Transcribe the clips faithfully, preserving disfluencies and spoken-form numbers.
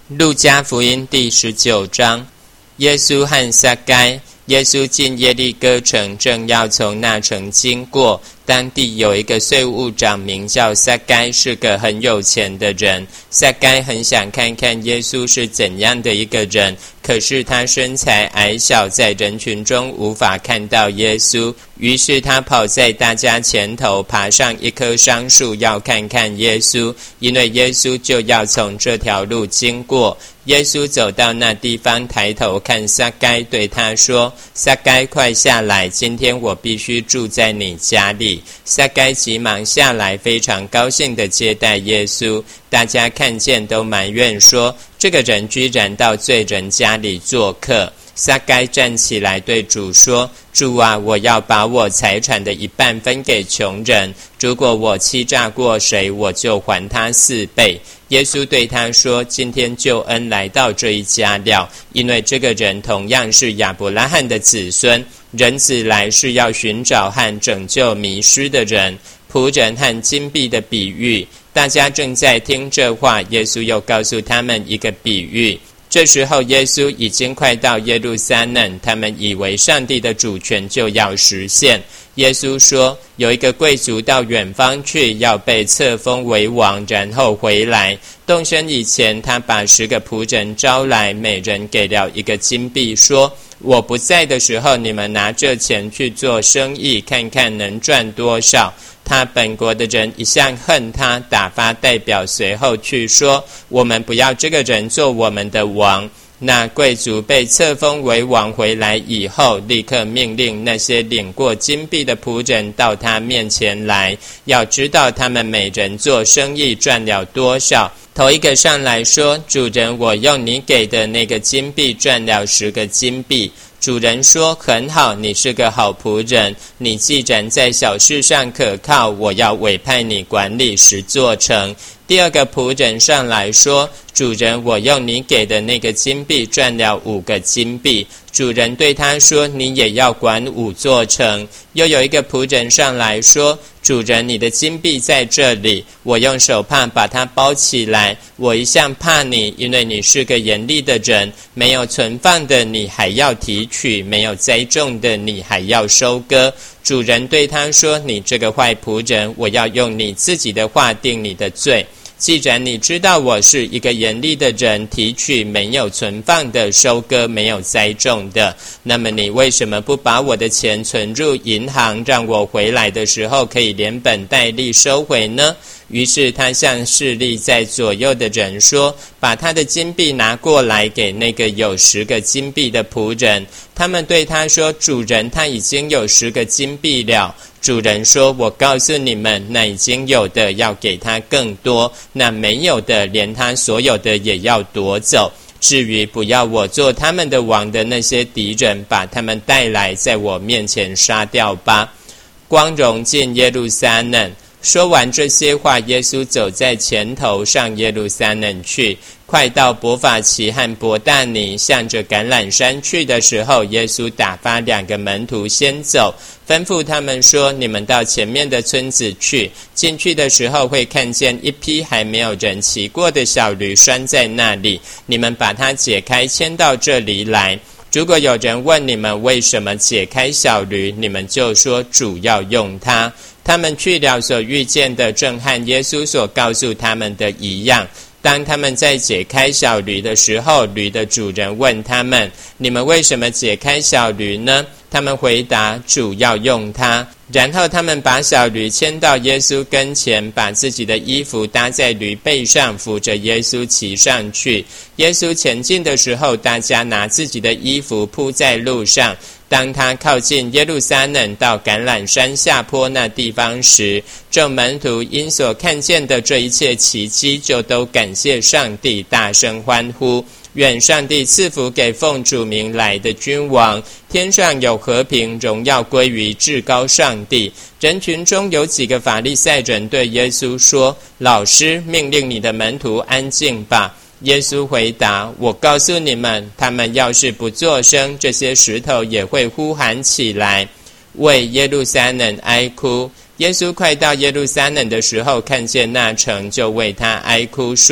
路加福音第十九章，耶稣和撒该。耶稣进耶利哥城，正要从那城经过。当地有一个税务长，名叫撒该，是个很有钱的人。撒该很想看看耶稣是怎样的一个人，可是他身材矮小，在人群中无法看到耶稣。于是他跑在大家前头，爬上一棵桑树，要看看耶稣，因为耶稣就要从这条路经过。耶稣走到那地方，抬头看撒该，对他说：撒该，快下来，今天我必须住在你家里。撒该急忙下来，非常高兴地接待耶稣。大家看见都埋怨说，这个人居然到罪人家里做客。撒该站起来对主说：主啊，我要把我财产的一半分给穷人，如果我欺诈过谁，我就还他四倍。耶稣对他说：今天救恩来到这一家了，因为这个人同样是亚伯拉罕的子孙。人子来是要寻找和拯救迷失的人。仆人和金币的比喻。大家正在听这话，耶稣又告诉他们一个比喻。这时候耶稣已经快到耶路撒冷，他们以为上帝的主权就要实现。耶稣说，有一个贵族到远方去，要被册封为王，然后回来。动身以前，他把十个仆人招来，每人给了一个金币，说：我不在的时候，你们拿这钱去做生意，看看能赚多少。他本国的人一向恨他，打发代表随后去说：我们不要这个人做我们的王。那贵族被册封为王回来以后，立刻命令那些领过金币的仆人到他面前来，要知道他们每人做生意赚了多少。头一个上来说：主人，我用你给的那个金币赚了十个金币。主人说：很好，你是个好仆人，你既然在小事上可靠，我要委派你管理十座城。第二个仆人上来说：主人，我用你给的那个金币赚了五个金币。主人对他说：你也要管五座城。又有一个仆人上来说：主人，你的金币在这里，我用手帕把它包起来。我一向怕你，因为你是个严厉的人，没有存放的你还要提取，没有栽种的你还要收割。主人对他说：你这个坏仆人，我要用你自己的话定你的罪。既然你知道我是一个严厉的人，提取没有存放的，收割没有栽种的，那么你为什么不把我的钱存入银行，让我回来的时候可以连本带利收回呢？于是他向侍立在左右的人说：把他的金币拿过来给那个有十个金币的仆人。他们对他说：主人，他已经有十个金币了。主人说：我告诉你们，那已经有的要给他更多，那没有的连他所有的也要夺走。至于不要我做他们的王的那些敌人，把他们带来，在我面前杀掉吧。光荣进耶路撒冷。说完这些话，耶稣走在前头，上耶路撒冷去。快到伯法其和伯大尼，向着橄榄山去的时候，耶稣打发两个门徒先走，吩咐他们说：你们到前面的村子去，进去的时候会看见一匹还没有人骑过的小驴拴在那里，你们把它解开，牵到这里来。如果有人问你们为什么解开小驴，你们就说主要用它。他们去了，所遇见的正和耶稣所告诉他们的一样。当他们在解开小驴的时候，驴的主人问他们：你们为什么解开小驴呢？他们回答：主要用它。然后他们把小驴牵到耶稣跟前，把自己的衣服搭在驴背上，扶着耶稣骑上去。耶稣前进的时候，大家拿自己的衣服铺在路上。当他靠近耶路撒冷到橄榄山下坡那地方时，众门徒因所看见的这一切奇迹，就都感谢上帝，大声欢呼：愿上帝赐福给奉主名来的君王，天上有和平，荣耀归于至高上帝。人群中有几个法利赛人对耶稣说：老师，命令你的门徒安静吧。耶稣回答：我告诉你们，他们要是不作声，这些石头也会呼喊起来。为耶路撒冷哀哭。耶稣快到耶路撒冷的时候，看见那城，就为他哀哭，说：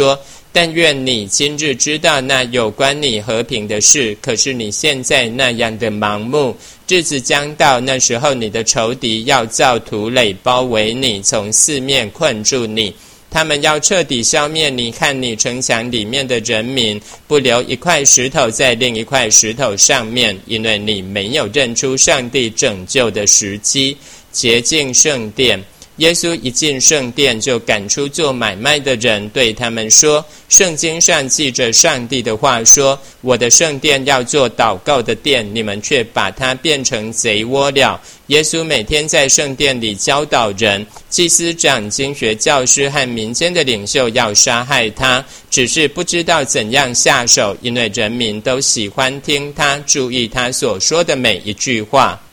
但愿你今日知道那有关你和平的事，可是你现在那样的盲目。日子将到，那时候你的仇敌要造土垒包围你，从四面困住你。他们要彻底消灭你和你城墙里面的人民，不留一块石头在另一块石头上面，因为你没有认出上帝拯救的时机。洁净圣殿。耶稣一进圣殿，就赶出做买卖的人，对他们说，圣经上记着上帝的话说，我的圣殿要做祷告的殿，你们却把它变成贼窝了。耶稣每天在圣殿里教导人，祭司长、经学教师和民间的领袖要杀害他，只是不知道怎样下手，因为人民都喜欢听他，注意他所说的每一句话。